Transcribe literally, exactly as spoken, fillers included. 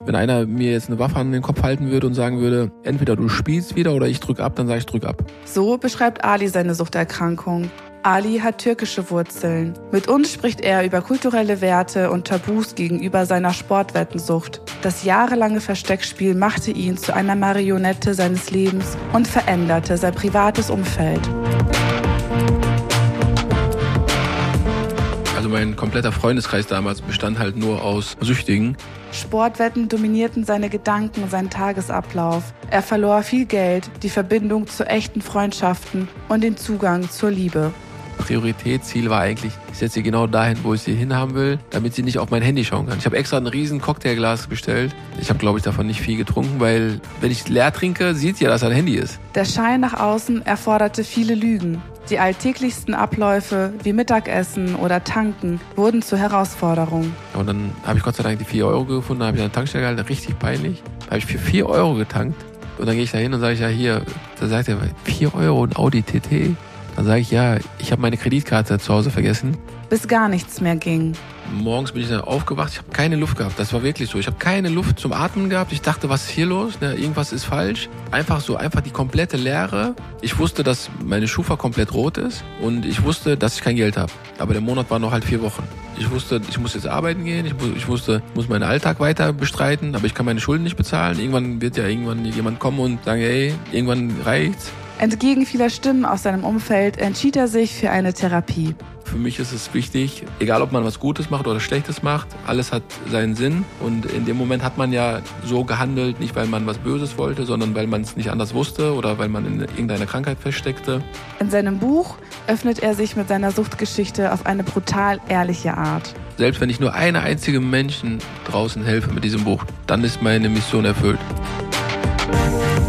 Wenn einer mir jetzt eine Waffe an den Kopf halten würde und sagen würde, entweder du spielst wieder oder ich drück ab, dann sage ich drück ab. So beschreibt Ali seine Suchterkrankung. Ali hat türkische Wurzeln. Mit uns spricht er über kulturelle Werte und Tabus gegenüber seiner Sportwettensucht. Das jahrelange Versteckspiel machte ihn zu einer Marionette seines Lebens und veränderte sein privates Umfeld. Also mein kompletter Freundeskreis damals bestand halt nur aus Süchtigen. Sportwetten dominierten seine Gedanken, seinen Tagesablauf. Er verlor viel Geld, die Verbindung zu echten Freundschaften und den Zugang zur Liebe. Prioritätsziel war eigentlich, ich setze sie genau dahin, wo ich sie hinhaben will, damit sie nicht auf mein Handy schauen kann. Ich habe extra ein riesen Cocktailglas bestellt. Ich habe, glaube ich, davon nicht viel getrunken, weil wenn ich leer trinke, sieht sie ja, dass ein Handy ist. Der Schein nach außen erforderte viele Lügen. Die alltäglichsten Abläufe wie Mittagessen oder Tanken wurden zur Herausforderung. Und dann habe ich Gott sei Dank die vier Euro gefunden, habe ich an der Tankstelle gehalten, richtig peinlich. Da habe ich für vier Euro getankt. Und dann gehe ich da hin und sage ich, ja hier, da sagt er, vier Euro ein Audi T T. Dann sage ich, ja, ich habe meine Kreditkarte zu Hause vergessen. Bis gar nichts mehr ging. Morgens bin ich dann aufgewacht, ich habe keine Luft gehabt. Das war wirklich so. Ich habe keine Luft zum Atmen gehabt. Ich dachte, was ist hier los? Ne, irgendwas ist falsch. Einfach so, einfach die komplette Leere. Ich wusste, dass meine Schufa komplett rot ist und ich wusste, dass ich kein Geld habe. Aber der Monat war noch halt vier Wochen. Ich wusste, ich muss jetzt arbeiten gehen. Ich, ich wusste, ich muss meinen Alltag weiter bestreiten, aber ich kann meine Schulden nicht bezahlen. Irgendwann wird ja irgendwann jemand kommen und sagen, ey, irgendwann reicht's. Entgegen vieler Stimmen aus seinem Umfeld entschied er sich für eine Therapie. Für mich ist es wichtig, egal ob man was Gutes macht oder Schlechtes macht, alles hat seinen Sinn. Und in dem Moment hat man ja so gehandelt, nicht weil man was Böses wollte, sondern weil man es nicht anders wusste oder weil man in irgendeiner Krankheit feststeckte. In seinem Buch öffnet er sich mit seiner Suchtgeschichte auf eine brutal ehrliche Art. Selbst wenn ich nur einem einzigen Menschen draußen helfe mit diesem Buch, dann ist meine Mission erfüllt.